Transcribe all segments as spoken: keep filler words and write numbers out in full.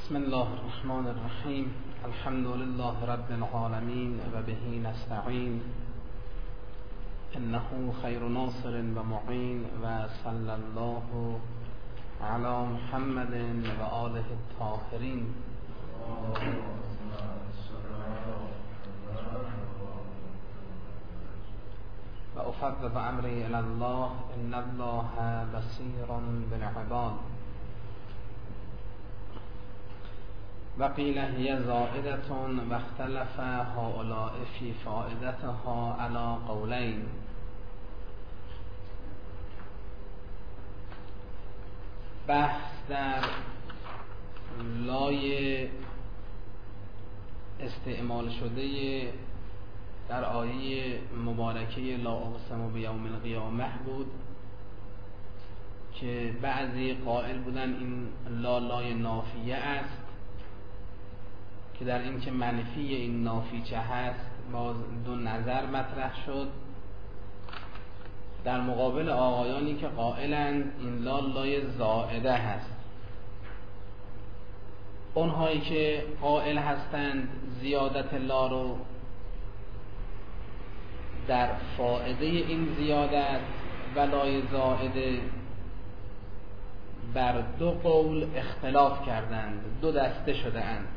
بسم الله الرحمن الرحیم. الحمد لله رب العالمین و به نستعین، انه خیر ناصر و معین، و صلی الله علی محمد و آله الطاهرین. و افوض امری الی الله، ان الله بصیر بالعباد. و قیل هی زائدة و اختلف هؤلاء فی فائدتها علی قولین. بحث در لای استعمال شده در آیه مبارکه لا اقسم بیوم القیامه بود که بعضی قائل بودن این لا لای نافیه است، که در این که منفی این نافیچه هست باز دو نظر مطرح شد، در مقابل آقایانی که قائلند این لا لای زائده هست. اونهایی که قائل هستند زیادت لا رو در فائده این زیادت و لای زائده بر دو قول اختلاف کردند، دو دسته شده اند.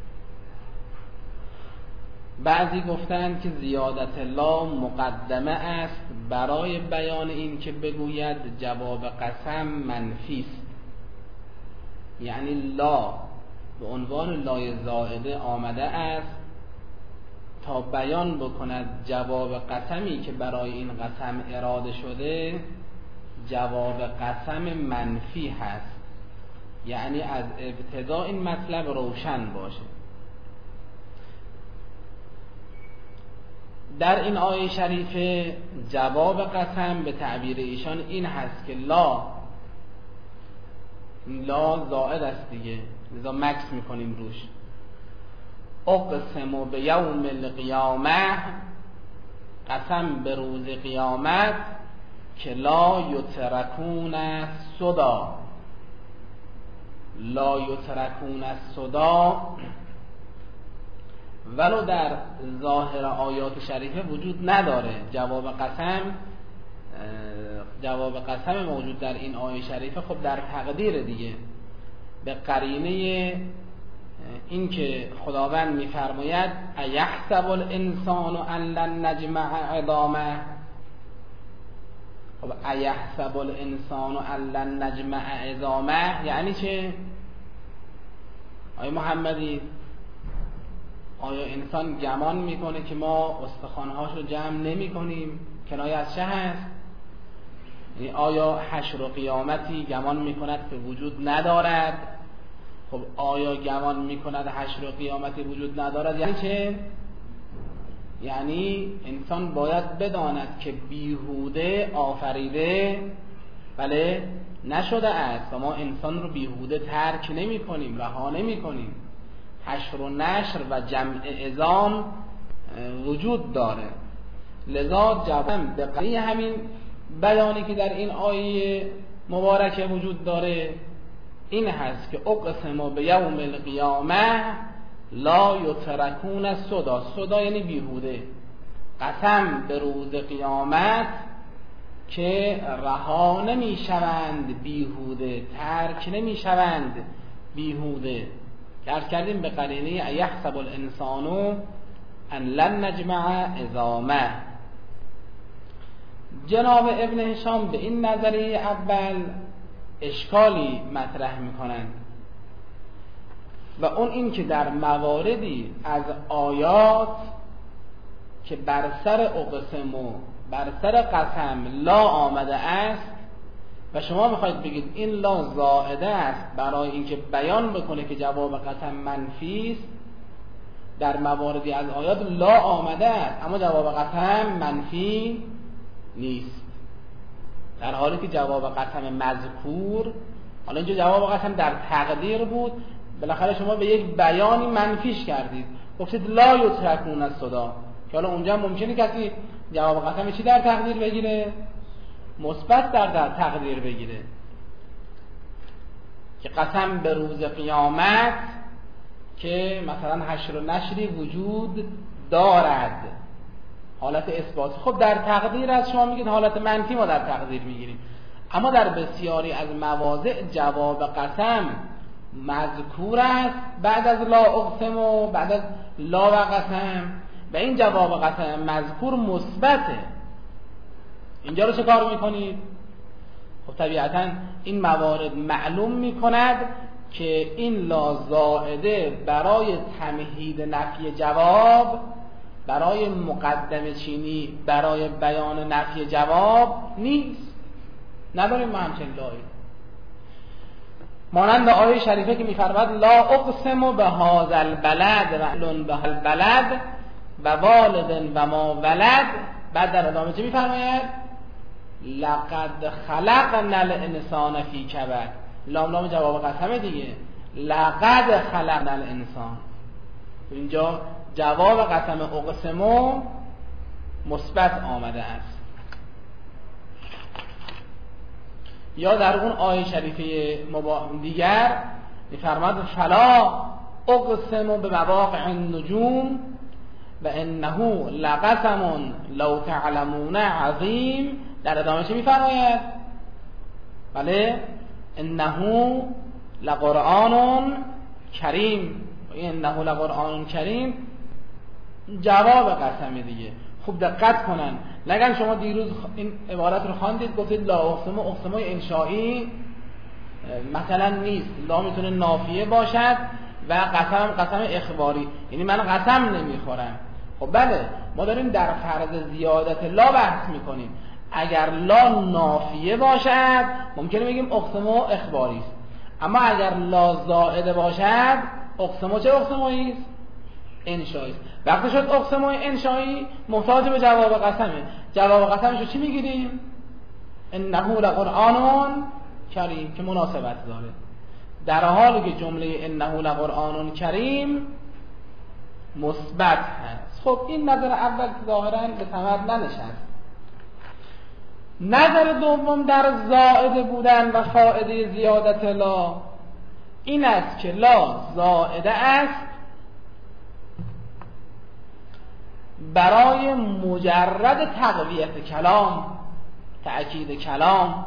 بعضی گفتند که زیادت لا مقدمه است برای بیان این که بگوید جواب قسم منفی است، یعنی لا به عنوان لای زائده آمده است تا بیان بکند جواب قسمی که برای این قسم اراده شده جواب قسم منفی هست، یعنی از ابتدا این مطلب روشن باشه. در این آیه شریفه جواب قسم به تعبیر ایشان این هست که لا لا زائد است دیگه، لذا مکس میکنیم روش. اقسم به یوم القیامه، قسم به روز قیامت، که لا یترکون صدا. لا یترکون صدا ولو در ظاهر آیات شریفه وجود نداره. جواب قسم جواب قسم موجود در این آیه شریفه خب در تقدیر دیگه، به قرینه این که خداوند میفرماید ایحسب الانسان ان لن نجمع عظامه. خب ایحسب الانسان ان لن نجمع عظامه یعنی چه؟ آیه محمدی، آیا انسان گمان میکنه که ما استخوانهاشو جمع نمی کنیم؟ کنایه از چه هست؟ یعنی آیا حشر و قیامتی گمان میکند که وجود ندارد؟ خب آیا گمان میکند حشر و قیامتی وجود ندارد یعنی چه؟ یعنی انسان باید بداند که بیهوده آفریده بله نشده است و ما انسان رو بیهوده ترک نمی کنیم، رها نمی کنیم. حشر و نشر و جمع عظام وجود داره. لذا جواب به قضیه همین بیانی که در این آیه مبارکه وجود داره این هست که اقسم به یوم القیامه لا یترکون صدا. صدا یعنی بیهوده. قسم به روز قیامت که رها نمی شوند بیهوده، ترک نمی شوند بیهوده. عرض کردیم به قرینه ایحسب الانسان ان لن نجمع عظامه. جناب ابن هشام به این نظریه اول اشکالی مطرح میکنند و اون این که در مواردی از آیات که بر سر اقسم و بر سر قسم لا آمده است و شما میخواید بگید این لا زائده است برای اینکه بیان بکنه که جواب قسم منفی است، در مواردی از آیات لا آمده است اما جواب قسم منفی نیست، در حالی که جواب قسم مذکور، حالا اینجا جواب قسم در تقدیر بود، بالاخره شما به یک بیانی منفیش کردید، گفتید لا یترکون الصدا، که حالا اونجا ممکنه کسی جواب قسم چی در تقدیر بگیره؟ مثبت در تقدیر بگیره که قسم به روز قیامت که مثلا حشر و نشری وجود دارد، حالت اثباتی. خب در تقدیر از شما میگید حالت منفی ما در تقدیر میگیریم، اما در بسیاری از مواضع جواب قسم مذکور است بعد از لا اقسم و بعد از لا و قسم، و این جواب قسم مذکور مثبته. اینجا رو چه کار میکنید؟ خب طبیعتا این موارد معلوم میکند که این لا زائده برای تمهید نفی جواب، برای مقدمه چینی برای بیان نفی جواب نیست. نداریم ما همچنین لایی، مانند آیه شریفه که میفرماد لا اقسم به هذا البلد و به البلد و والد و ما ولد. بعد در ادامه چه میفرماید؟ لقد خلقنا الانسان فی کبد. لام لام جواب قسمه دیگه، لقد خلقنا الانسان. اینجا جواب قسم اقسمو مثبت آمده است. یا در اون آیه شریفه دیگر می‌فرماد فلا اقسم بمواقع النجوم و انه لقسم لو تعلمون عظیم. در ادامه چه می‌فرماید؟ بله انه لقرآن کریم. انه لقرآن کریم جواب قسم دیگه. خوب دقت کنن، نگن شما دیروز این عبارت رو خواندید گفتید لا اقسم اقسمای انشایی مثلا نیست، لا میتونه نافیه باشد و قسم قسم اخباری، یعنی من قسم نمیخورم. خب بله، ما داریم در فرض زیادت لا بحث میکنیم. اگر لا نافیه باشد ممکنه بگیم اقسم اخباری است، اما اگر لا زائده باشد اقسم چه اقسمایی است؟ انشایی است. وقتی شد اقسم انشایی محتاج به جواب قسمه. جواب قسمش رو چی میگیریم؟ انه لقرآن کریم که مناسبت داره، در حالی که جمله انه لقرآن کریم مثبت هست. خب این نظر اول ظاهرا به ثمر ننشست. نظر دوم در زائده بودن و فائده زیادت لا این است که لا زائده است برای مجرد تقویت کلام، تأکید کلام،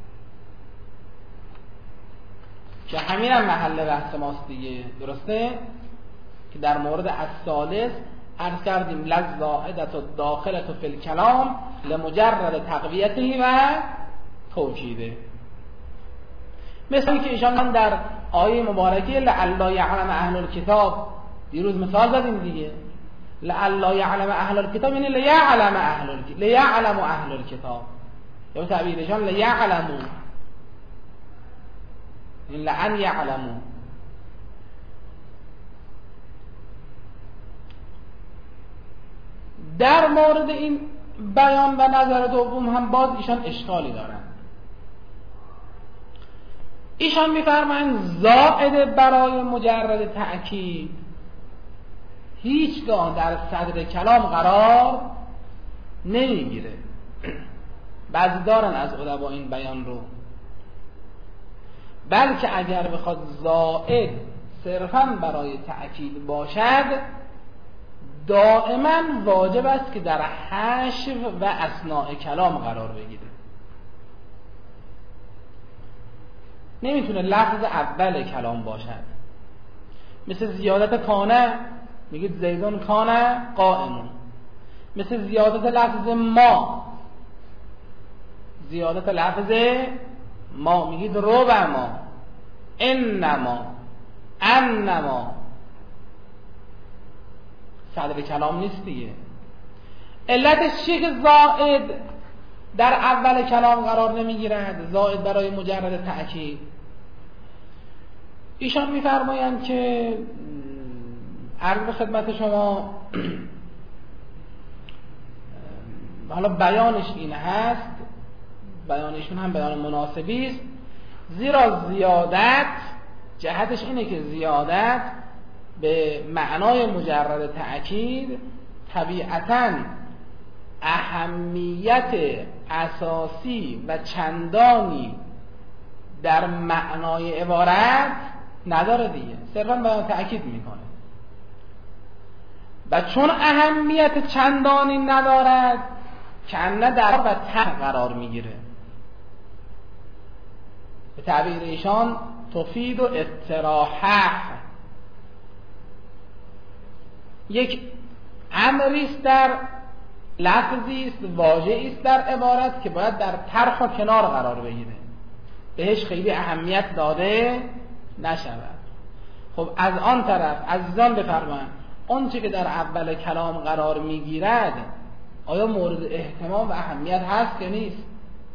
که همین هم محل بحث ماست دیگه. درسته؟ که در مورد الثالث عرض کردیم لزائدت و داخلت و فی الکلام لمجرد تقویته و توکیده. مثل که ایشان در آیه مبارکه لعلا یعلم اهل الکتاب دیروز مثال زدیم دیگه. لعلا یعلم اهل الکتاب یعنی لیعلم اهل الکتاب، لیعلم اهل الکتاب، یا تعبیرشان لیعلمو، یعنی لعن یعلمو. در مورد این بیان و نظر دوم هم باز ایشان اشکالی دارن. ایشان میفرمایند زائده برای مجرد تأکید هیچگاه در صدر کلام قرار نمیگیره. بعضی دارن از ادبا این بیان رو، بلکه اگر بخواد زائد صرفاً برای تأکید باشد دائما واجب است که در حشو و اثناء کلام قرار بگیره. نمیتونه لفظ اول کلام باشد. مثل زیادت کانه، میگید زیدون کانه قائمون. مثل زیادت لفظ ما، زیادت لفظ ما، میگید ربما، انما، انما. صدر کلام نیست دیگه. علتش چیه که زائد در اول کلام قرار نمیگیرد؟ زائد برای مجرد تأکید. ایشان میفرمایند که عرض به خدمت شما حالا بیانش این هست، بیانشون هم بیان مناسبی است، زیرا زیادت جهتش اینه که زیادت به معنای مجرد تأکید طبیعتاً اهمیت اساسی و چندانی در معنای عبارت نداره دیگه، صرفاً بیان تأکید میکنه. و چون اهمیت چندانی ندارد که نه در و ته قرار میگیره. به تعبیر ایشان تفید و استراحه، یک امری است در لفظی است، واژه‌ای است در عبارت که باید در طرف و کنار قرار بگیره، بهش خیلی اهمیت داده نشود. خب از آن طرف عزیزان بفرمایید اون چه که در اول کلام قرار میگیرد آیا مورد اهتمام و اهمیت هست یا نیست؟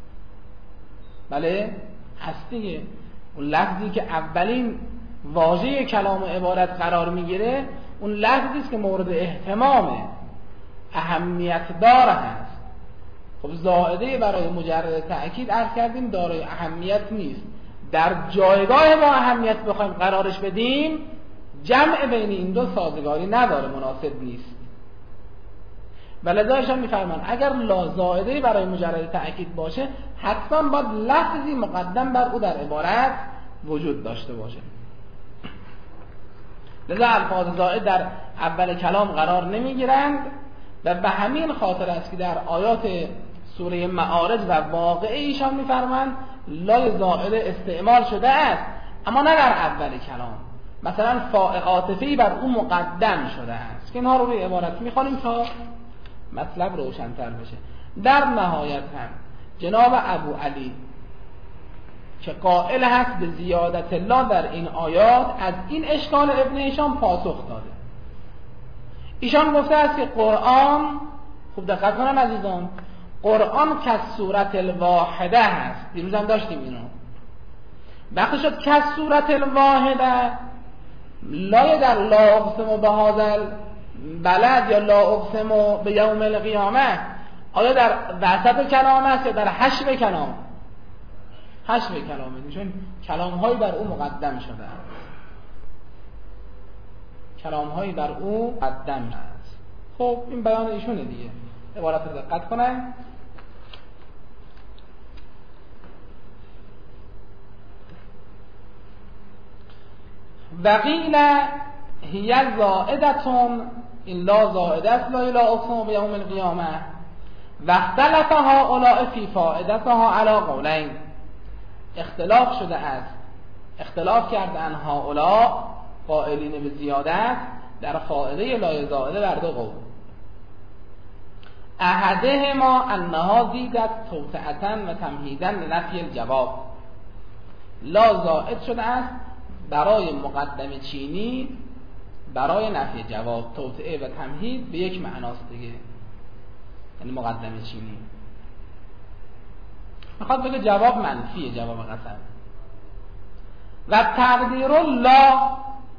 بله هست دیگه. اون لفظی که اولین واژه کلام و عبارت قرار میگیره اون لفظی است که مورد اهتمامه، اهمیت دار هست. خب زائده برای مجرد تأکید عرض کردیم دارای اهمیت نیست، در جایگاه با اهمیت بخوایم قرارش بدیم جمع بین این دو سازگاری نداره، مناسب نیست. ولذایشان میفرمان اگر لا زائده برای مجرد تأکید باشه حتما باید لفظی مقدم بر او در عبارت وجود داشته باشه. لذا الفاظ زائد در اول کلام قرار نمیگیرند و به همین خاطر است که در آیات سوره معارج و واقعه ایشان میفرمایند لای زائد استعمال شده است اما نه در اول کلام. مثلا فاء عاطفی بر او مقدم شده است که اینها رو روی عبارت میخوانیم تا مطلب روشن‌تر بشه. در نهایت هم جناب ابو علی که قائل هست به زیادت الله در این آیات از این اشکال ابن ایشان پاسخ داده. ایشان گفته است که قرآن، خوب دقت کنن عزیزان، قرآن که صورت الواحده هست، دیروز هم داشتیم اینو، وقتی شد که صورت الواحده لای در لا اقسم به هذا بلد یا لا اقسم به یوم القیامه آیا در وسط کلام است یا در حشو کلام؟ حشو کلامه، چون کلام هایی بر او مقدم شده است، کلام هایی بر او مقدم است. خب این بیان ایشونه دیگه، عبارت رو دقت کنن. وقیل هی زائدتون، این لا زائده است، لا اله اقسم به یوم القیامه و اختلف هؤلاء فی فائدتها علی قولین، اختلاف شده است، اختلاف کردن هؤلاء قائلین به زیادت در فائده لا زائده بر دو قول. احدهما انها زیدت توطئة و تمهیدا لنفی الجواب، لا زائد شده است برای مقدم چینی برای نفی جواب، توطئه و تمهید به یک معناست دیگه، یعنی مقدم چینی میخواد بگه جواب منفیه، جواب قسم. و تقدیر لا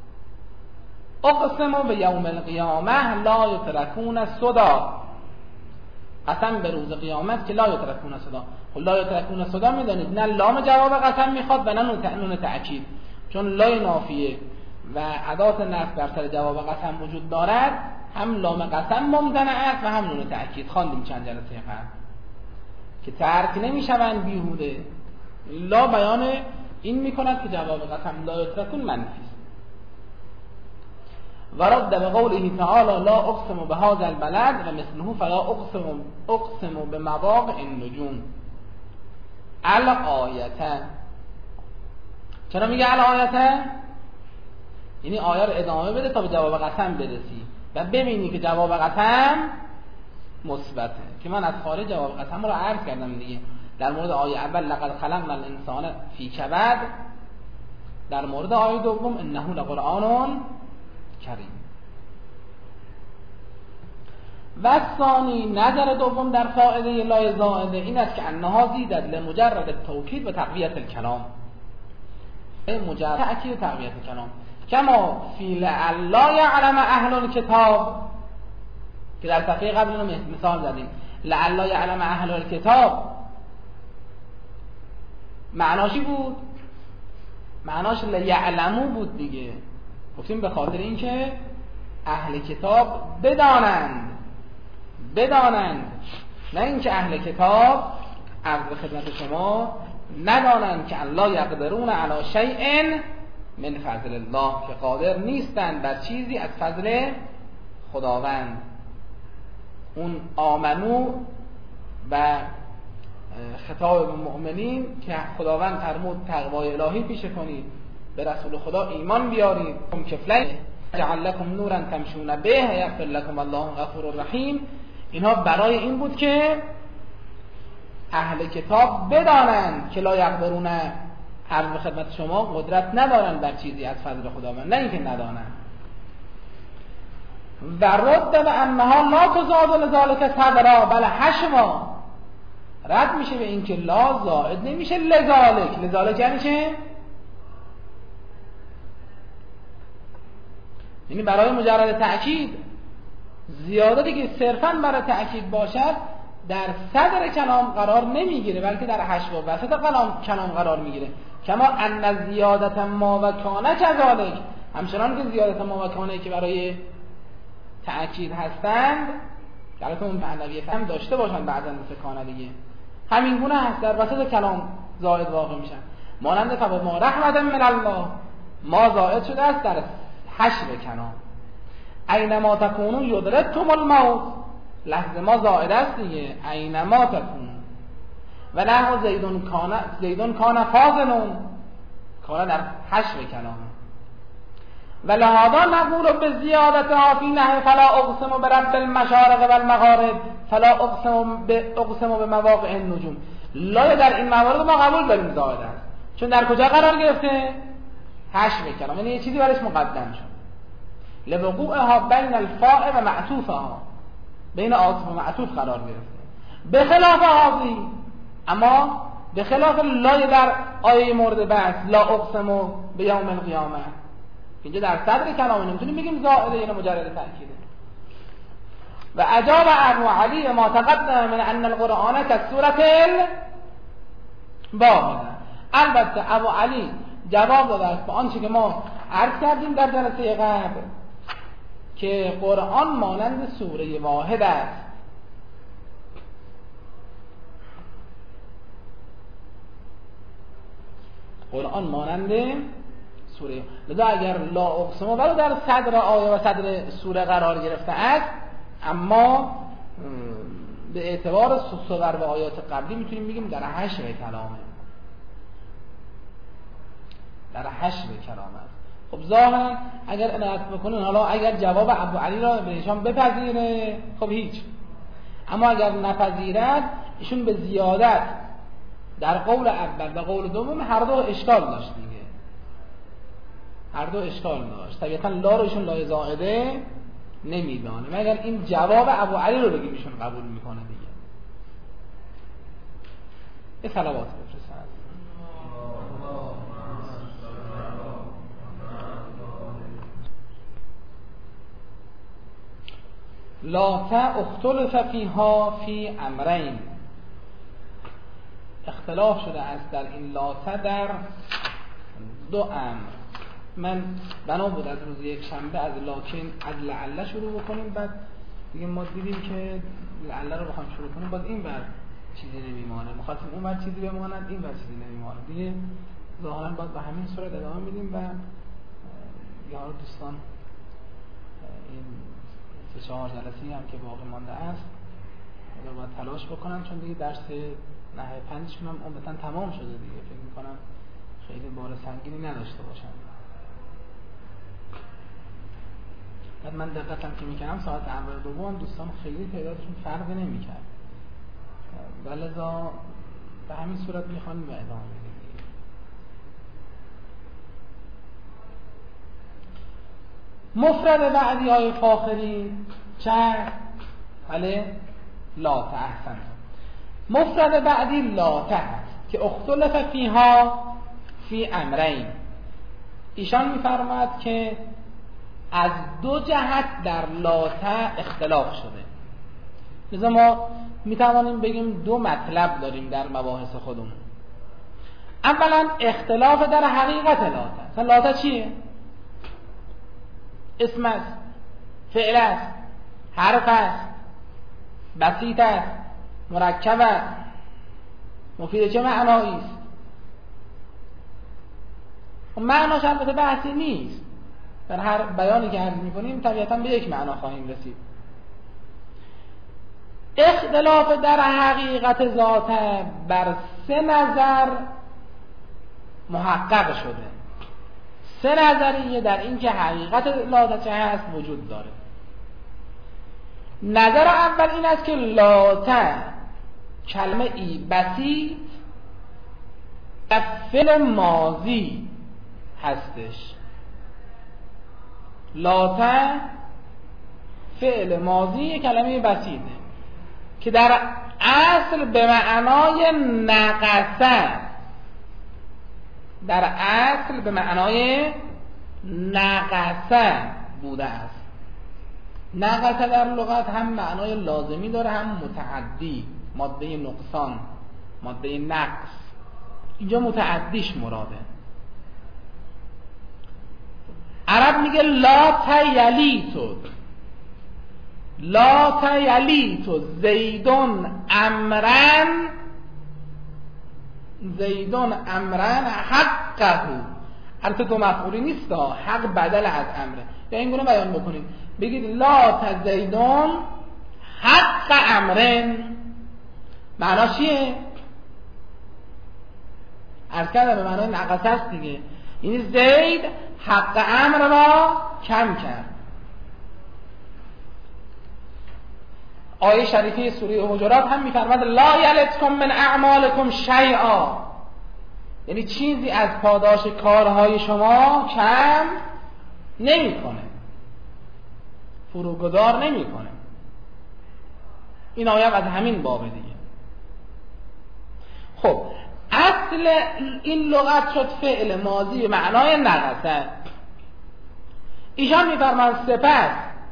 اقسم به یوم القیامه لا یترکون صدا، قسم به روز قیامت که لا یترکون صدا. خب لا یترکون صدا میدانید نه لام جواب قسم میخواد و نه نون تأکید، چون لای نافیه و ادات نفی بر سر جواب قسم وجود دارد، هم لام قسم ممتنع است و هم نون تأکید. خواندیم چند جلسه قبل که ترک نمیشوند بیهوده. لا بیان این میکند که جواب قسم لا یترکون منفی است. و رد به قوله تعالی لا اقسم به هذا البلد و مثله فلا اقسم اقسم به مواقع النجوم الآیته. چرا میگه الآیته؟ یعنی آیه رو ادامه بده تا به جواب قسم برسی و ببینی که جواب قسم مثبته، که من از خارج جواب قسم رو عرض کردم دیگه. در مورد آیه اول لقد خلقنا الانسان فی کبد، در مورد آیه دوم انه لقرآن کریم. و ثانی نظر دوم در فائده لا زائده این است که انها زیدت لمجرد توکید و تقویت الکلام، مجرد تأکید و تقویت الکلام، کما فی لعلا یعلم اهل الکتاب که در صفحه قبل رو مثال زدیم. لعلا یعلم اهل الکتاب معناشی بود؟ معناش لیعلمو بود دیگه. گفتیم به خاطر اینکه اهل کتاب بدانند، بدانند، نه اینکه اهل کتاب عرض خدمت شما ندانند که الله یقدرون علی شیء من فضل الله، که قادر نیستند بر چیزی از فضل خداوند اون آمنو و خطاب به مؤمنین که خداوند فرمود تقوای الهی پیشه کنید، به رسول خدا ایمان بیارید، کم کفلین جعل لکم نورا تمشون به یغفر لکم الله غفور رحیم. اینها برای این بود که اهل کتاب بدانند که لا یقدرون، عرض به خدمت شما، قدرت ندارن بر چیزی از فضل خداوند، نه اینکه ندانن. و رد و انها لا تزاد لذالک صدرا، بله حشما رد میشه به این که لا زائد نمیشه لذالک. لذالک یعنی چه؟ یعنی برای مجرد تأکید. زیادتی که صرفاً برای تأکید باشد در صدر کلام قرار نمیگیره، بلکه در حشو و وسط کلام کلام قرار میگیره. کما ان زیادت ما و کانه کذالک، همچنان که زیادت ما و کانه که برای تأکید هستند البته اون معنوی فهم داشته باشن بعضا مثل کانه دیگه، همین گونه هست، در وسط کلام زائد واقع میشن. مانند فبا ما رحمت من الله، ما زائد شده است در حشو کلام. اینما تکونون یدرکتم الموت، لفظ ما زائد است دیگه، اینما تکونون. و نه زیدون کان زیدون کان فاضلون، کان در حشو کلام. و لهذا نقول به زیادتها فی نحو فلا اقسم برب المشارق و المغارب فلا اقسم به اقسم به مواقع النجوم. لا در این موارد ما قبول داریم زائد است، چون در کجا قرار گرفته؟ حشو کلام، یعنی یه چیزی برش مقدم شد. لوقوعها بین الفاء و معطوفها، بین عاطف و معطوف قرار گرفته. به خلاف هذه، اما به خلاف لا در آیه مورد بحث لا اقسم به یوم القیامه، اینجا در صدر کلام نمیتونیم بگیم زائده، یعنی مجرد تأکیده. و اجاب ابو علی ما تقدم من ان القرآن كسورة الباقره. البته ابو علی جواب داده است به آنچه که ما عرض کردیم در جلسه قبل که قرآن مانند سوره واحد است. قرآن مانند سوره، لذا اگر لا اقسم ولو در صدر آیه و صدر سوره قرار گرفته است، اما به اعتبار صور و آیات قبلی میتونیم بگیم در حشو کلامه، در حشو کلام است. خب ظاهرا اگر عنایت بکنن، حالا اگر جواب ابو علی را به ایشان بپذیره خب هیچ، اما اگر نپذیرد ایشون به زیادت در قول اول و قول دوم هر دو اشکال داشت دیگه، هر دو اشکال داشت. طبیعتا لا رو ایشون لای زائده نمیدانه، مگر این جواب ابو علی رو بگیم ایشون قبول میکنه دیگه. یه صلوات بفرستن. لا اختلف فیها فی امرین، اختلاف شده است در این لاته در دو امر. من بنا بود از روز یک شنبه از لاکن از لعله شروع بکنیم، بعد دیگه ما دیدیم که لعله رو بخوایم شروع کنیم باز این بر چیزی نمیمانه، مخاطب اون بر چیزی بماند این بر چیزی نمیمانه دیگه، ظاهرا باید به همین صورت ادامه میدیم. و یا دوستان این سه چهار جلسه‌ای هم که باقی مانده است اگر باید تلاش بکنم، چون دیگه درس نحوه پنجشون هم عمدتاً تمام شده دیگه، فکر میکنم خیلی بار سنگینی نداشته باشن. بعد من دقیقاً که میکنم ساعت اول دوم دوستان خیلی تعدادشون فرق نمیکرد، ولذا به همین صورت میخوانیم و ادامه میدیم. مفرد بعدی های فاخری چه؟ بله لاته. احسن. مفرد بعدی لاته هست که اختلف فیها فی امرین. ایشان میفرماد که از دو جهت در لاته اختلاف شده. لذا ما میتوانیم بگیم دو مطلب داریم در مباحث خودمون. اولا اختلاف در حقیقت لاته. مثلا لاته چیه؟ اسم است، فعل است، حرف است، بسیط است، مرکب است، مفید چه معنایی است؟ معناش البته بحثی نیست، در هر بیانی که عرض می‌کنیم طبیعتاً به یک معنا خواهیم رسید. اختلاف در حقیقت ذات بر سه نظر محقق شده. سه نظریه در این که حقیقت لاتچه هست وجود داره. نظر اول این است که لاته کلمه ای بسیط و فعل ماضی هستش. لاته فعل ماضی کلمه بسیطه که در اصل به معنای نقصه، در اصل به معنای نقصه بوده است. نقصه در لغت هم معنای لازمی داره هم متعدی، ماده نقصان، ماده نقص. اینجا متعدیش مراده. عرب میگه لا تیلیتو، لا تیلیتو زیدون امرن، زیدون امرن حقه. البته دو مفعولی نیست، حق بدل از امره. یا این گونه بیان بکنید، بگید لا تزیدون حق امرن. معناش چیه؟ عرض کردم به معنای نقصه است دیگه. این زید حق امر را کم کرد. آیه شریفه سوره حجرات هم می‌فرماید لا یلتکم من اعمالکم شیئا، یعنی چیزی از پاداش کارهای شما کم نمی‌کنه، فروگذار نمی‌کنه. این آیه از همین باب دیگه. خب اصل این لغت شد فعل ماضی به معنای نقصه. ایشان می‌فرمایند سپس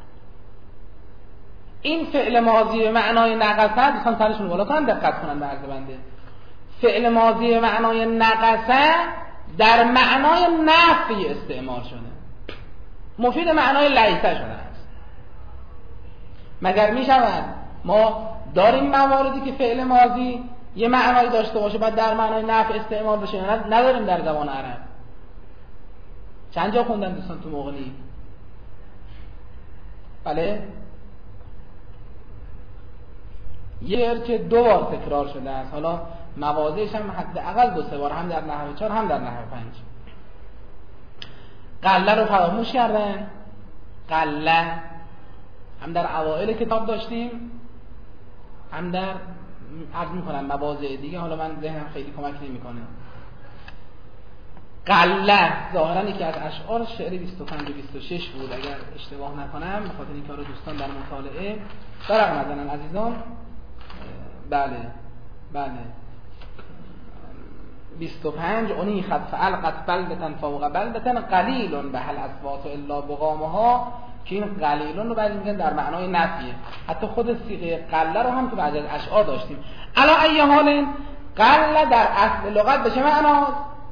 این فعل ماضی به معنای نقصه، دوستان سرشون بالا کنن دقت کنن به عرض بنده. فعل ماضی به معنای نقصه در معنای نفی استعمال شده، مفید معنای لیسه شده است. مگر می شود ما داریم مواردی که فعل ماضی یه معنایی داشته باشه بعد در معنای نفی استعمال بشه؟ نداریم در زبان عرب. چند جا خوندن دوستان تو مغنی؟ بله یه که دو بار تکرار شده است، حالا مواضعش هم حداقل دو سه بار، هم در نحو چهار هم در نحو پنج. قله رو فراموش کردن. قله هم در اوائل کتاب داشتیم، هم در عرض میکنم مواضع دیگه، حالا من ذهنم خیلی کمک نمیکنه. قله ظاهرا یکی از اشعار شعر بیست و پنج و بیست و شش بود اگر اشتباه نکنم، به خاطر اینکه رو دوستان در مطالعه برق نزنن عزیزان. بله بله بیست و پنج اونی خط فعلقت بلدتن فوق بلدتن قلیلون به هل اصوات الا بقامها، که این قلیلون رو بعد میگن در معنای نفیه. حتی خود صیغه قله رو هم تو بعضی از اشعار داشتیم. علا ای حال قله در اصل لغت به چه معناست؟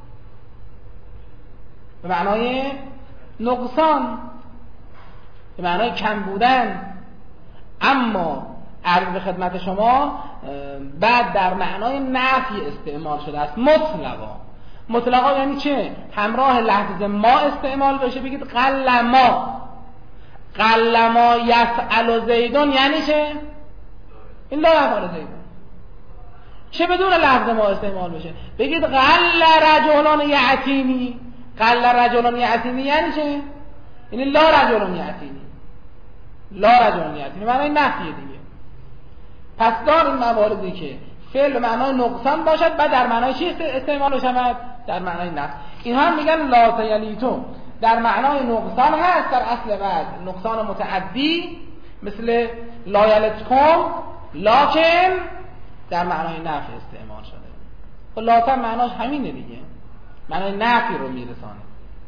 به معنای نقصان، به معنای کم بودن. اما عرض به خدمت شما بعد در معنای نفی استعمال شده است مطلقا. مطلقا یعنی چه؟ همراه لفظ ما استعمال بشه، بگید قل ما، قل ما یفعل زیدون، یعنی چه؟ این لا یفعل زیدون. چه بدون لفظ ما استعمال بشه؟ بگید قل رجلان یعتینی، قل رجلان یعتینی یعنی چه؟ یعنی لا رجلان یعتینی، لا رجلان یعتینی معنای نفیه دیگه. پس دار این مواردی که فعل به معنای نقصان باشد بعد در معنای چی استعمال شود؟ در معنای نقص. این هم میگن لا تیلیتو در معنای نقصان هست در اصل بعد، نقصان متعدی مثل لا یلتکم، لکن در معنای نفی استعمال شده. و لا معناش همینه دیگه، معنای نفی رو میرسانه.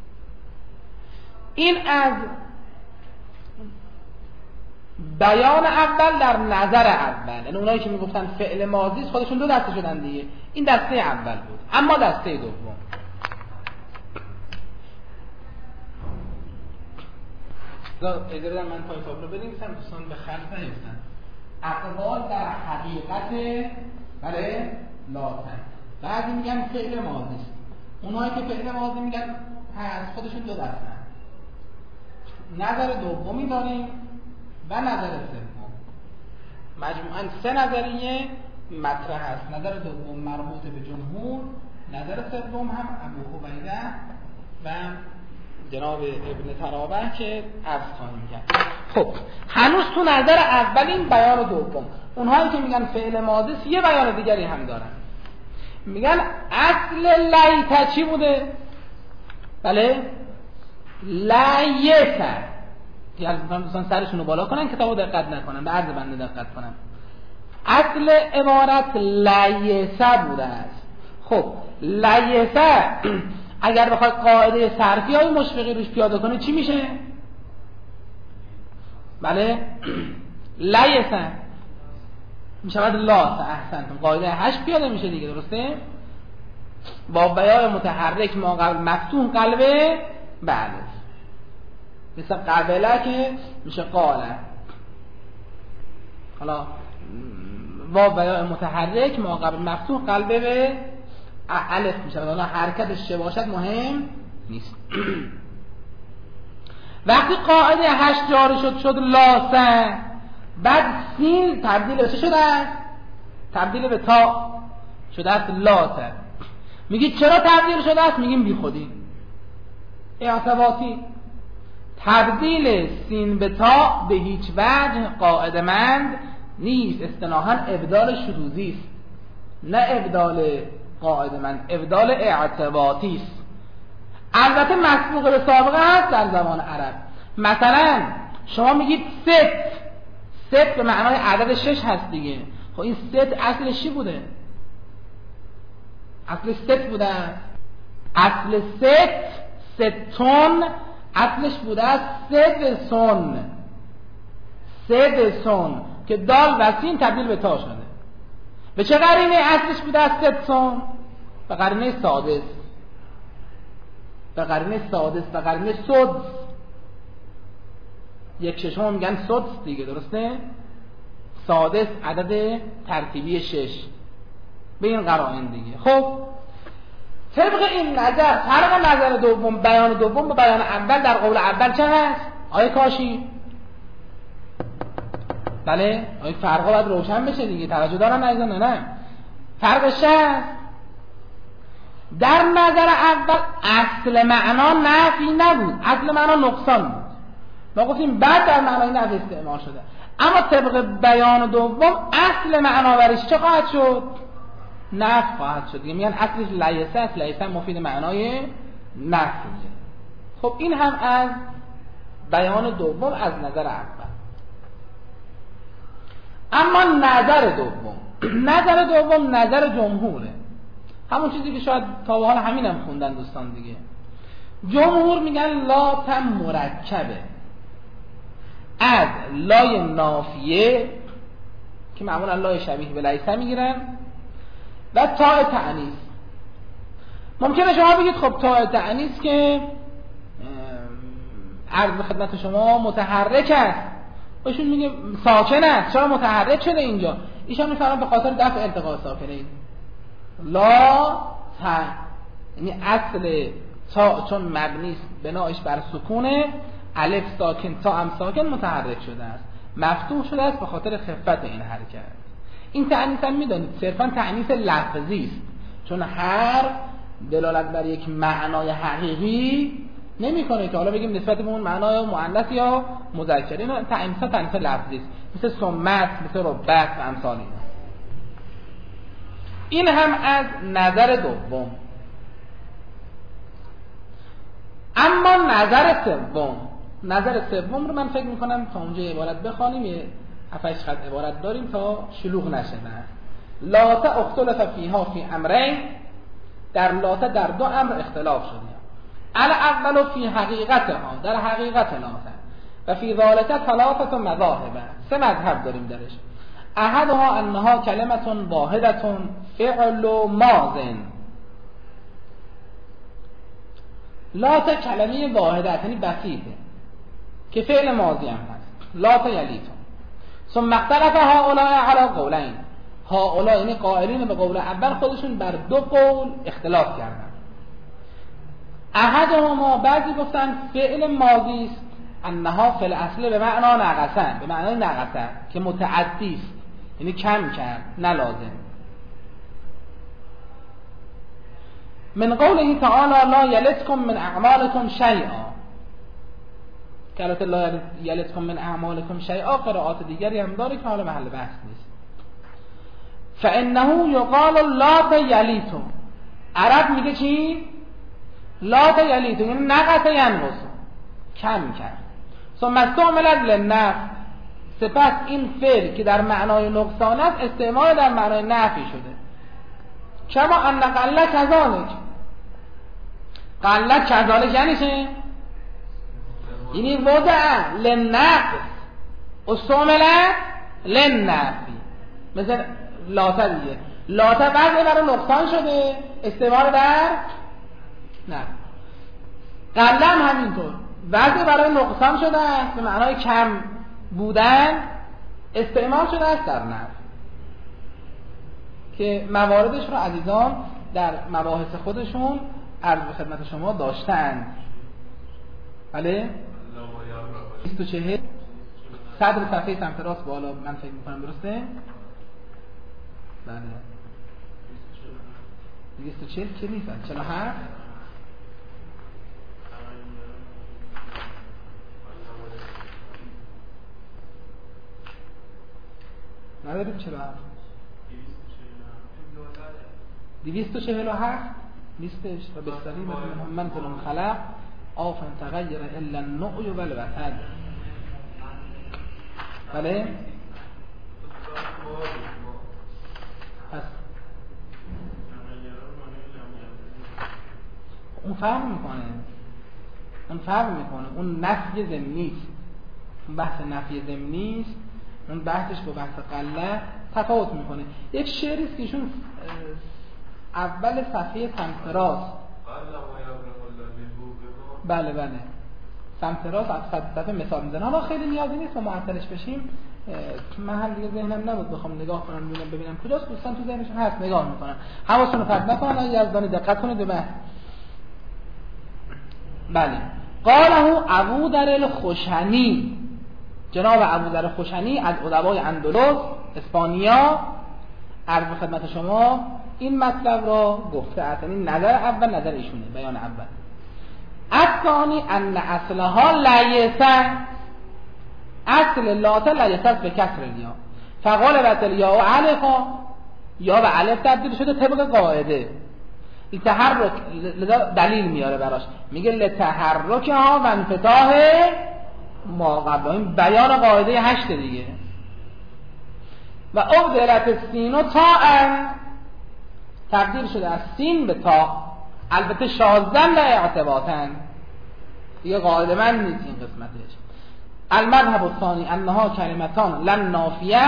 این از بیان اول در نظر اول، یعنی اونایی که میگفتن فعل ماضی خودشون دو دسته شدن دیگه. این دسته اول بود. اما دسته دوم، اجازه بدن من پای تابلو بنویسم دوستان به خلف نریزن. اقوال در حقیقت بله لاتن. بعضی میگن فعل ماضی است. اونایی که فعل ماضی میگن پس خودشون دو دسته. نظر دومی داریم و نظر سوم. مجموعاً سه نظریه مطرح است. نظر دوم مربوط به جمهور، نظر سوم هم ابو عبیده و جناب ابن ترابه که عرض خواهیم کرد. خب هنوز تو نظر اول این بیان دوم، اونهایی که میگن فعل ماضی یه بیان دیگری هم دارن، میگن اصل لیت چی بوده؟ بله لیت. یعنی دوستان سرشون رو بالا کنن، کتابو دقت نکنن، به عرض بنده دقت کنن. اصل عبارت لیت بوده است. خب لیت اگر بخواد قاعده صرفی های مشفقی روش پیاده کنه چی میشه؟ بله لیت میشود لاس. احسنتم، قاعده هشت پیاده میشه دیگه، درسته؟ با بیان متحرک ما قبل مفتوح قلبه بله، مثل قبله که میشه قاله. حالا با بیان متحرک ما قبل مفتوح قلبه به الف میشه، حالا حرکتش چه باشد مهم نیست. وقتی قاعده هشت جاری شد شد لاسه، بعد سین تبدیل به چه شده است؟ تبدیل به تا شده است لاسه. میگی چرا تبدیل شده است؟ میگیم بی خودی اعتباطی. تبدیل سین به تا به هیچ وجه قاعده مند نیست، اصطلاحاً ابدال شذوذی است، نه ابدال قاعده مند، ابدال اعتباطی است. البته مسبوق به سابقه هست در زبان عرب. مثلا شما میگید ست، ست به معنای عدد شش هست دیگه. خب این ست اصلش چی بوده؟ اصل ست بوده، اصل ست ستون اصلش بوده است سدسون، سدسون که دال و سین تبدیل به تا شده. به چه قرینه اصلش بوده است سدسون؟ به قرینه سادس، به قرینه سادس، به قرینه سدس. یک ششم میگن سدس دیگه، درسته؟ سادس عدد ترتیبی شش، به این قرائن دیگه. خب طبق این نظر فرق نظر دوم، بیان دوم با بیان اول در قول اول چه هست؟ آیه کاشی؟ بله آیه فرقا باید روشن بشه دیگه، توجه دارن نه نه نه فرقش هست. در نظر اول اصل معنا نفی نبود، اصل معنا نقصان بود. ما گفتیم بعد در معنای نفی استعمال شده. اما طبق بیان دوم اصل معنا برش چه خواهد شد؟ نفی خواهد شد دیگه. میگن اصلش لیسه است، لیسه مفید معنای نفی. خب این هم از بیان دوم از نظر اول. اما نظر دوم، نظر دوم نظر جمهوره، همون چیزی که شاید تا به حال همینم هم خوندن دوستان دیگه. جمهور میگن لات مرکبه از لای نافیه که معمولا لای شبیه به لیسه میگیرن و تاء تأنیث. ممکنه شما بگید خب تاء تأنیث که عرض به خدمت شما متحرک است، ایشون میگه ساکن است، چرا متحرک شده اینجا؟ ایشون میفرمایند به خاطر دفع التقاء ساکنین. لا تا یعنی اصل تا چون مبنی است بنایش بر سکونه، الف ساکن تا هم ساکن متحرک شده است، مفتوح شده است به خاطر خفت این حرکت. این تأنیث هم میدانید صرفا تأنیث لفظی است، چون هر دلالت بر یک معنای حقیقی نمیکنه که حالا بگیم نسبت به اون معنای مؤنث یا مذکر. این تأنیث تأنیث لفظی است، مثل سمت، مثل ربت و امثال اینا. این هم از نظر دوم. اما نظر سوم، نظر سوم رو من فکر میکنم تا اونجا عبارت بخوانیم، یه هفتش خط عبارت داریم تا شلوغ نشه. نه لاته اختلف فیها فی امرین، در لاته در دو امر اختلاف شده. الاول فی حقیقتها، در حقیقت لاته، و فی ذالک ثلاثه مذاهب، سه مذهب داریم درش. احدها انها کلمه واحده فعل ماض. لاته کلمه واحده یعنی بسیطه که فعل ماضی هم هست، لاته یلیتون. ثم اختلف هؤلاء علی قولین، هؤلاء یعنی قائلین به قول اول خودشون بر دو قول اختلاف کردن. احدهما بعضی گفتن فعل ماضی است انها فی الاصل به معنا نقصن، به معنای نقصن که متعدی است، یعنی کم کرد نه لازم. من قوله تعالی لا یلدکم من اعمالکم شیئا، که البته لا یلدکم من اعمالکم شیئا قرائات دیگری هم داره که حالا محل بحث نیست. فانه یقال لا یلیتو، عرب میگه چی؟ لا یلیتو یعنی نقص ینقص، کم کرد. ثم استعملت للنفی، سپس این فعل که در معنای نقصان است استعمال در معنای نفی شده. کما ان قل کذالک، قل کذالک یعنی چه؟ یعنی وضع للنقص استعمل للنفی، مثل لاته دیگه، لاته بعضی برای نقصان شده استعمال در نه، قل هم همینطور بعضی برای نقصان شده است به معنای کم بودن استعمال شده است در نفی، که مواردش رو عزیزان در مباحث خودشون عرض به خدمت شما داشتند. بله بیست و چهل صدر صفحه سمت راست بالا، من فکر میکنم درسته؟ بله بیست و چهل که نیست، چهل و هفت نداریم، چهل و هفت دویست و چهل و هفت نیستش. و بستری مثل من ظلم خلق آفن تغییر الا النعی و الوتد. بله پس اون فرق میکنه، اون فرق میکنه، اون نفی ضمنی است، اون بحث نفی ضمنی است، اون بحثش با بحث قله تفاوت میکنه. یک شعری است که ایشون اول صفحه سمت راست، بله بله سمت راست از صفحه مثال میزنه. حالا خیلی نیازی نیست ما معطلش بشیم، من هم دیگه ذهنم نبود بخوام نگاه کنم ببینم ببینم کجاست، دوستان تو ذهنشون هست نگاه میکنن، حواستون رو پرت نکنن، یزدانی دقت کنید به بحث. بله قاله ابو در الخشنی، جناب ابو در الخشنی از ادبای اندلس اسپانیا عرض به خدمت شما این مطلب را گفته است، یعنی نظر اول نظر ایشونه، بیان اول. الثانی ان اصلها لیسه، اصل لاته لیسه به کسر الیا، فغلبت الیا و علفا، یا و علف تبدیل شده طبق قاعده لتحرک، دلیل میاره براش، میگه لتحرک ها و انفتاح ما قبل، این بیان قاعده هشت دیگه. و ابدلت السین و تاء، تبدیل شده از سین به تا، البته شاذن لا اعتباطن، دیگه قاعده من نیست این قسمتش. المذهب الثانی انها کلمتان لن نافیه،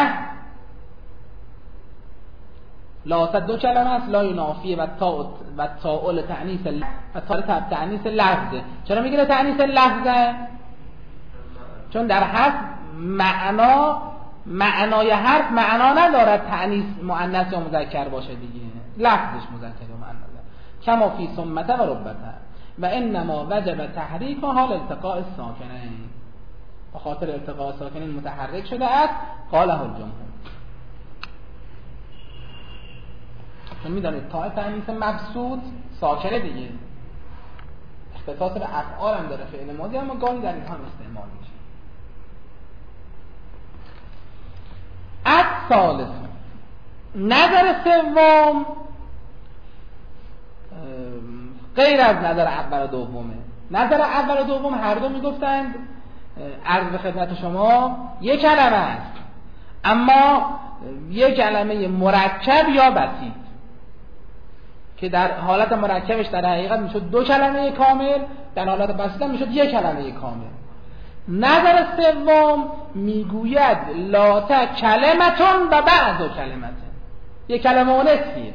لا دو کلمه است، لا نافیه و تا و تاء تأنیث و تاء تأنیث لفظه. چرا میگه تأنیث لفظه؟ چون در حرف معنا معنای حرف معنا ندارد تأنیث مؤنث یا مذکر باشه دیگه، لفظش مذکر و مؤنث، کما فی ثمته و ربته و انما وجب تحریکها لالتقاء الساکنین، به خاطر التقاء ساکنین متحرک شده است. قاله الجمهور، چون میدانید تا تأنیث مبسوط ساکنه دیگه، اختصاص به افعال هم داره فعل ماضی، اما گاهی در اینها هم استعمال میشه. الثالث نظر سوم غیر از نظر اول و دومه. نظر اول و دوم هر دو میگفتند عرض به خدمت شما یک کلمه است، اما یک کلمه مرکب یا بسیط، که در حالت مرکبش در حقیقت میشد دو کلمه کامل، در حالت بسیط میشد یک کلمه کامل. نظر سوم میگوید لاته کلمتون و بعض کلمتون، یک کلمه و نصفیه،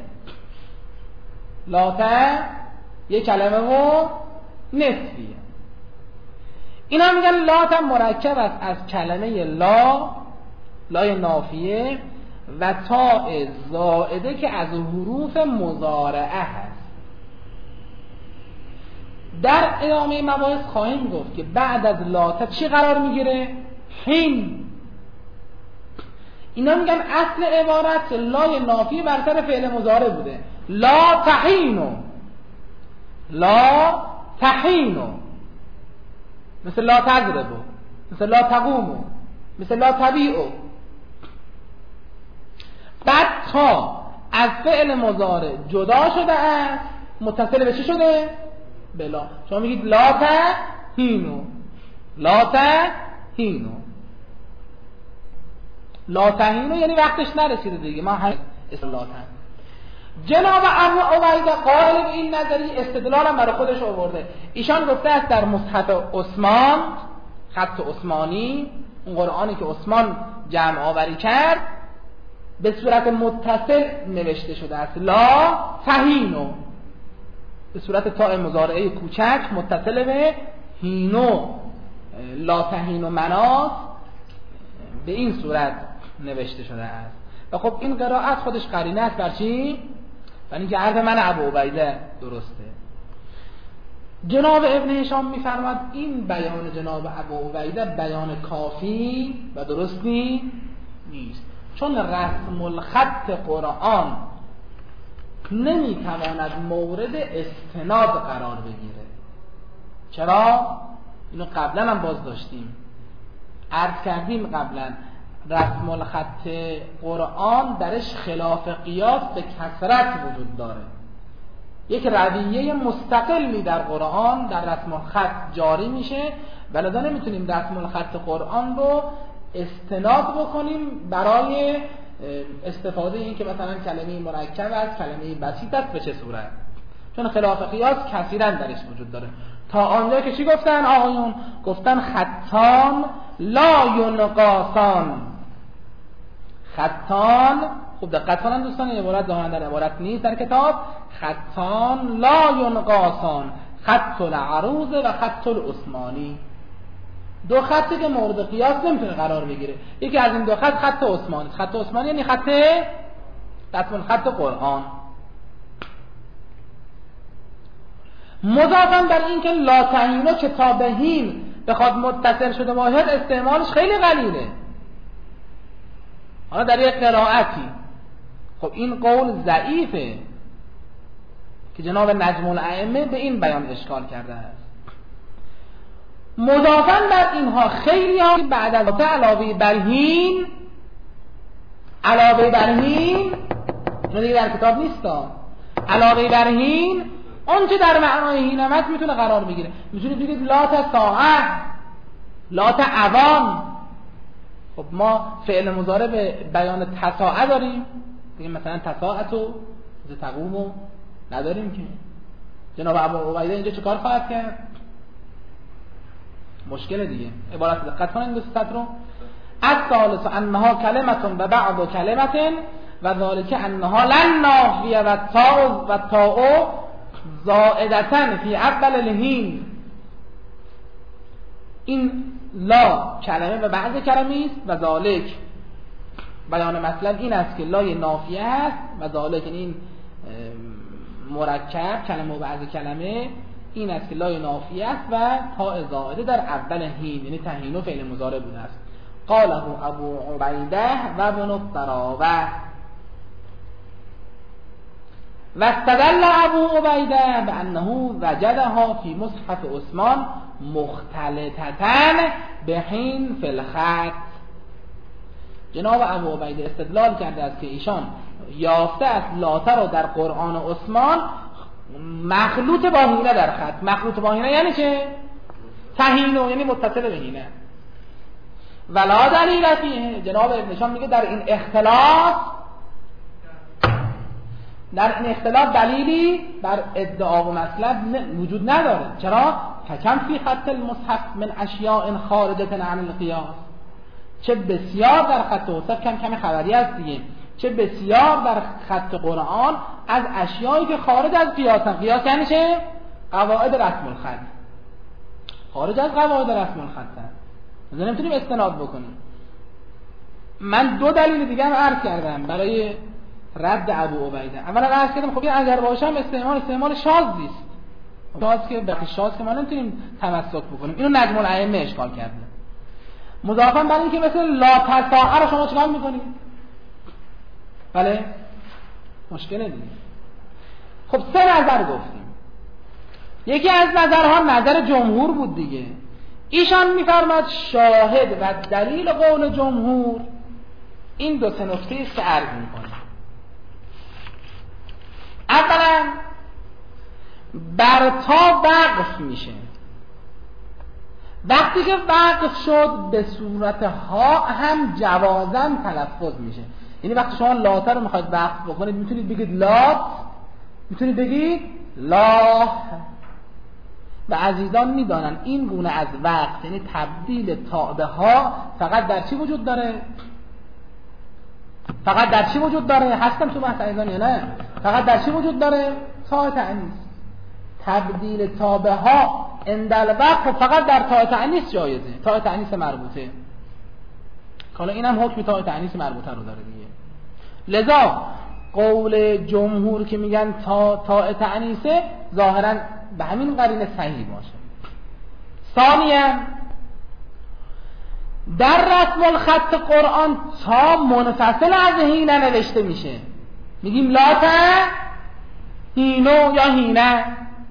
لاته یک کلمه و نصفیه. اینا میگن لاته مرکب است از کلمه لا، لای نافیه، و تاء زائده که از حروف مضارعه هست. در ادامه مباحث خواهیم گفت که بعد از لا چی قرار میگیره؟ حین. اینا میگن اصل عبارت لای نافی بر سر فعل مضارع بوده، لا تحینو، لا تحینو، مثل لا تضربو، مثل لا تقومو، مثل لا تبیعو. بعد تا از فعل مضارع جدا شده است، متصل به چی شده؟ بلا. شما میگید لا تحینو، لا تحینو، لا تحینو یعنی وقتش نرسیده دیگه، ما هم اصطلاحاً. جناب ابو عبیده قائل به این نظری استدلال هم برای خودش آورده. ایشان گفته است در مصحف عثمان، خط عثمانی، اون قرآنی که عثمان جمع آوری کرد، به صورت متصل نوشته شده است لا تحینو، به صورت تاء مضارعه کوچک متصل به هینو، لا تحینو مناس، به این صورت نوشته شده است. و خب این قرائت خودش قرینه است بر چی؟ بر اینکه حرف من ابو عبیده درسته. جناب ابن هشام میفرماد این بیان جناب ابو عبیده بیان کافی و درستی نیست، چون رسم الخط قرآن نمیتواند مورد استناد قرار بگیره. چرا؟ اینو قبلا هم باز داشتیم، عرض کردیم قبلا، رسم الخط قرآن درش خلاف قیاس به کثرت وجود داره. یک رویه مستقلی در قرآن در رسم الخط جاری میشه، ولذا نمیتونیم رسم الخط قرآن رو استناد بکنیم برای استفاده این که مثلا کلمه مرکب است، کلمه بسیط است، به چه صورت؟ چون خلاف قیاس کثیرا درش وجود داره. تا آنجا که چی گفتن آقایون؟ گفتن خطان لا ینقاسان. خطان، خوب دقت کنن دوستان، این عبارت ظاهرا در عبارت نیست در کتاب. خطان لا ینقاسان، خط العروض و خط العثمانی. دو خطی که مورد قیاس نمیتونه قرار بگیره. یکی از این دو خط خط عثمانی. خط عثمانی یعنی خط رسم خط قرآن. مضافاً بر این که لا تحینو که تا به هین بخواد متصل شده باشد استعمالش خیلی قلیله. حالا در یک قرائتی، خب این قول ضعیفه که جناب نجم الائمه به این بیان اشکال کرده است. مضافاً بر اینها خیلی ها بعد از علاوه بر هین، علاوه بر هین اینو دیگه در کتاب نیست، علاوه بر هین اون چه در معنای هینمت میتونه قرار بگیره. میتونید بگید لا تساعه، لا تعوان. خب ما فعل مضارع به بیان تساعه داریم، بگیم مثلا تساعتو ز تقومو نداریم که. جناب ابو عبیده اینجا چه کار خواهد کرد؟ مشکل دیگه. عبارت دقت کنید دو سطر رو. الثالث انها کلمتون و بعض کلمتن و ذالک انها لن نافیه و تاء و تاء زائدتن فی اول الهین. این لا کلمه و بعض کلمه است و ذالک بیان مطلب این است که لای نافیه است و ذالک این مرکب کلمه و بعض کلمه این است که لای نافیه است و تاء زائده در اول هین، یعنی تحینو فعل مضارع بوده است. قاله ابو عبیده و ابن الطراوه. و استدل ابو عبیده بانه وجدها فی مصحف عثمان مختلطتن به حین فی الخط. جناب ابو عبیده استدلال کرده است که ایشان یافته است لاته رو در قرآن عثمان مخلوط با هینه در خط. مخلوط با هینه یعنی چه؟ تحینو، یعنی متصل به هینه. ولا دلیل فیه. جناب ابن هشام میگه در این اختلاف در این اختلاف دلیلی بر ادعا و مطلب وجود نداره. چرا؟ فکم فی خط المصحف من اشیاء خارجه عن القیاس. چه بسیار در خط مصحف، کم کم خبری است دیگه، چه بسیار در خط قرآن از اشیایی که خارج از قیاسن. قیاس یعنی چه؟ قواعد رسم الخط. خارج از قواعد رسم الخط هست، نمیتونیم استناد بکنیم. من دو دلیل دیگه هم عرض کردم برای رد ابو عبیده. اولا عرض کردم خب اگر باشم استعمال استعمال شاذی است. شاز که بقیه شاز که ما نمیتونیم تمسک بکنیم، اینو نجم الائمه اشکال کرده. مضافاً بر این که مثل لا تساء رو شما چیکار میکنید؟ بله مشکل دیگه. خب سه نظر گفتیم. یکی از نظرها نظر جمهور بود دیگه. ایشان میفرماد شاهد و دلیل قول جمهور این دو سه نکته است که عرض میکنه. اولا برتا وقف میشه. وقتی که وقف شد به صورت ها هم جوازن تلفظ میشه. یعنی وقتی شما لات رو میخواید وقف بکنید میتونید بگید لات، میتونید بگید لا. و عزیزان میدانن این گونه از وقت یعنی تبدیل تا به ها فقط در چی وجود داره؟ فقط در چی وجود داره؟ هستم تو بحث عزیزان یا نه؟ فقط در چی وجود داره؟ تا تأنیث. تبدیل تا به ها اندل وقت فقط در تا تأنیث جایزه، تا تأنیث مربوطه. حالا اینم حکم تا تأنیث مربوطه رو داره دیگه. لذا قول جمهور که میگن تا تا تأنیثه ظاهرا به همین قرینه صحیح باشه. ثانیاً در رسم الخط قرآن تا منفصل از هینه نوشته میشه. میگیم لاته هینو یا هینه.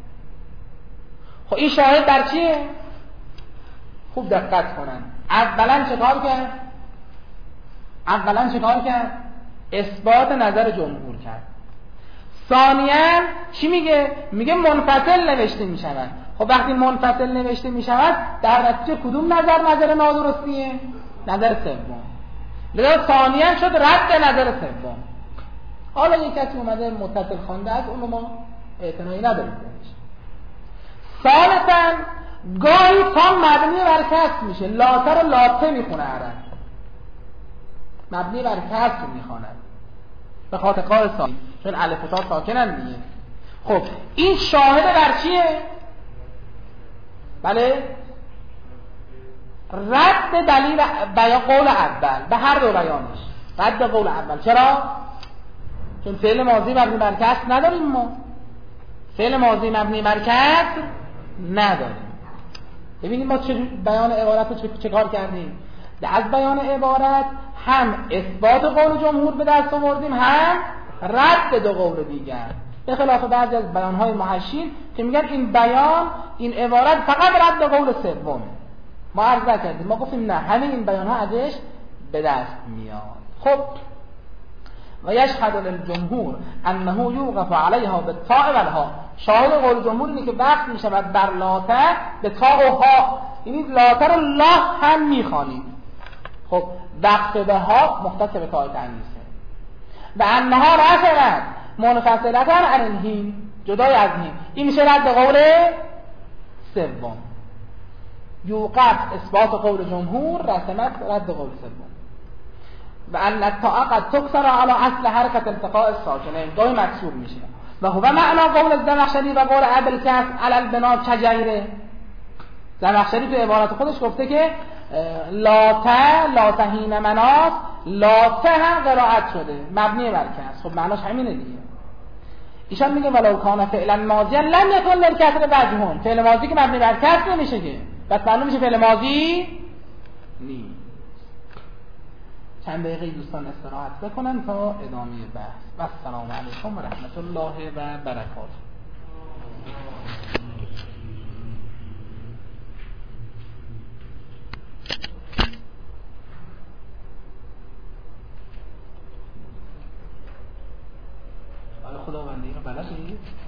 خب این شاهد در چیه؟ خوب دقت کنن. اولا چه کار کرد؟ اولا چه کار کرد؟ اثبات نظر جمهور کرد. ثانیاً چی میگه؟ میگه منفصل نوشته میشود. خب وقتی منفصل نوشته میشود در نتیجه کدوم نظر نظر نادرستیه؟ نظر سوم. لذا ثانیاً شد رد نظر سوم. حالا یک کسی اومده متصل خوانده از اونو ما اعتنایی نداریم بهش. ثالثاً گاهی تا مبنی بر کسر میشه. لاته رو لاته میخونه عرب، مبنی بر کسر میخواند به خاطر قال ثانی، چون الف و تا ساکنن دیگه. خب این شاهد بر چیه؟ بله رد دلیل بیان قول اول به هر دو بیانش. رد قول اول. چرا؟ چون فعل ماضی مبنی بر کسر نداریم. ما فعل ماضی مبنی بر کسر نداریم. ببینیم ما چه بیان عبارت رو چه, چه کار کردیم. از بیان عبارت هم اثبات قول جمهور به دست آوردیم، هم رد دو قول دیگر، به خلاف بعضی از بیانهای محشین که میگن این بیان این عبارت فقط رد قول سومه. ما عرض کردیم، ما گفتیم نه، همه این بیانها ازش به دست میاد. خب و یشهد للجمهور انه یوقف علیها بالتاء والها. شاهد قول جمهور اینه که وقت میشود بر لاته به تا و ها، یعنی لاته رو لا هم میخوانید. خب وقت به ها مختص به تا تأنیثه. و انها رفعت منفصلتا عن الهین، جدای از هین. این میشه رد قول سوم. یوقف اثبات قول جمهور، رسمت رد قول سوم. و ان التاء قد تكسر على اصل حرکت التقاء الساکنین، گاهی مکسور میشه. و هو معنا قول الزمخشری و قول ابوالکهف علی البنا کجیره. زمخشری تو عبارت خودش گفته که لاته لاتهین مناس، لاته هم قرائت شده مبنی بر کسر. خب معناش همینه دیگه. ایشان میگه ولو کان فعلا ماضیا لم یکن للکسر وجهون. فعل ماضی که مبنی بر کسر نمیشه که، بس معلوم میشه فعل ماضی نیست. چند دقیقه دوستان استراحت بکنن تا ادامه بحث. و السلام علیکم و رحمت الله و برکاته. آیا خداوندی رو بلدی؟